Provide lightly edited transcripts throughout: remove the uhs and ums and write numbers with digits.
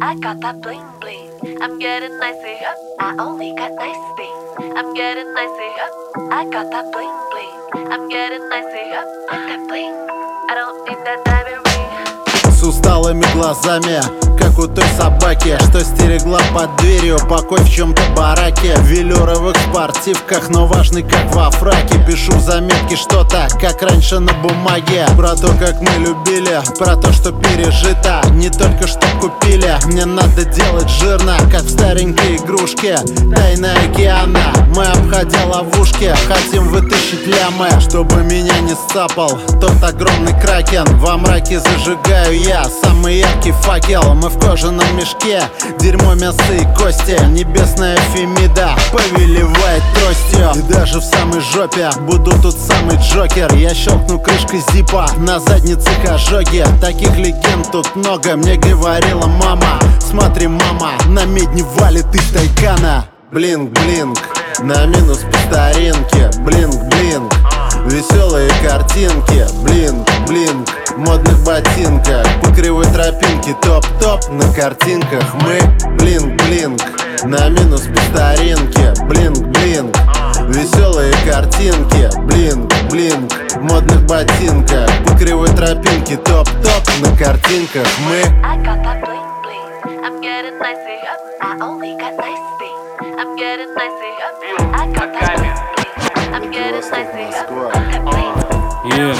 I got that bling bling. I'm getting nicey up. I only got nice things. I'm getting nicey up. I got that bling bling. I'm getting nicey up. With that bling. I don't need that diamond ring. С усталыми глазами, как у той собаки, что стерегла под дверью покой в чем-то бараке. В велюровых спортивках, но важный как во фраке. Пишу в заметке что-то, как раньше на бумаге. Про то, как мы любили, про то, что пережито. Не только что купили, мне надо делать жирно, как в старенькой игрушке. Тайна океана, мы обходя ловушки, хотим вытащить лямы, чтобы меня не сцапал тот огромный кракен. Во мраке зажигаю я самый яркий факел. Мы в кожаном мешке, дерьмо, мясо и кости. Небесная Фемида повелевает тростью. И даже в самой жопе буду тут самый Джокер. Я щелкну крышкой зипа, на заднице ожоги. Таких легенд тут много, мне говорила мама. Смотри, мама, на медне валит из Тайкана. Блинк-блинк, на минус по старинке. Блинк-блинк, веселые картинки. Блинк-блинк, в модных ботинках, по кривой тропинке. Топ-топ на картинках. Мы блинк-блинк, на минус по старинке. Блинк-блинк, веселые картинки. Блинк-блинк, в модных ботинках, по кривой тропинке. Топ-топ на картинках. Мы I got that bling bling. I'm getting nicey up. I only got nice things. I'm getting nicey up. I got that bling bling. I'm getting nicey up. With that bling.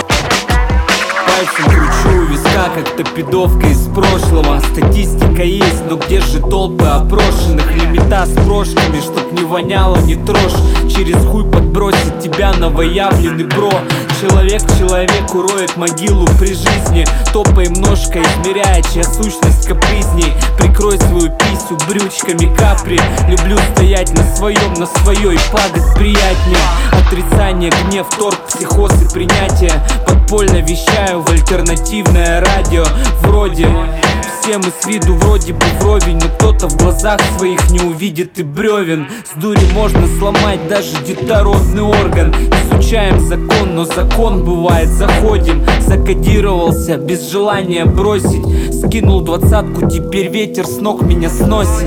Пальцем кручу у виска, как топидовка из прошлого. Статистика есть, но где же толпы опрошенных? Лимита с прошками, чтоб не воняло, не трожь. Через хуй подбросит тебя новоявленный бро. Человек человеку роет могилу при жизни. Топаем ножкой, измеряя, чья сущность капризней. Прикрой свою писю брючками капри. Люблю стоять на своем, на своей, падать приятнее. Отрицание, гнев, торг, психоз и принятие. Подпольно вещаю в альтернативное радио. Вроде все мы с виду вроде бы вровень, но кто-то в глазах своих не увидит и бревен. С дури можно сломать даже детородный орган. Изучаем закон, но закон бывает заходим. Закодировался без желания бросить. Скинул двадцатку, теперь ветер с ног меня сносит.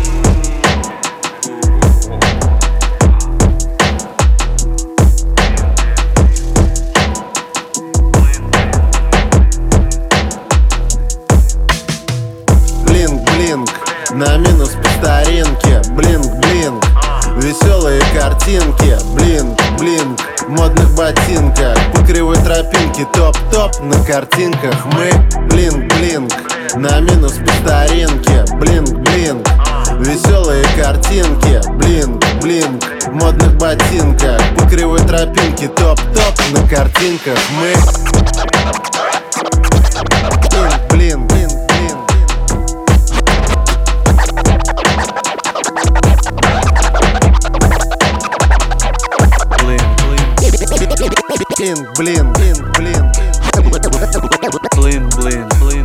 блинк, на минус по старинке. Блинк-блинк, веселые картинки. Блинк-блинк, в модных ботинках, по кривой тропинке. Топ-топ на картинках. Мы блинк-блинк, на минус по старинке. Блинк-блинк, веселые картинки. Блинк-блинк, в модных ботинках, по кривой тропинке. Топ-топ на картинках. Мы блинк-блинк. Блин, блин, блин, блин, блин, блин, блин.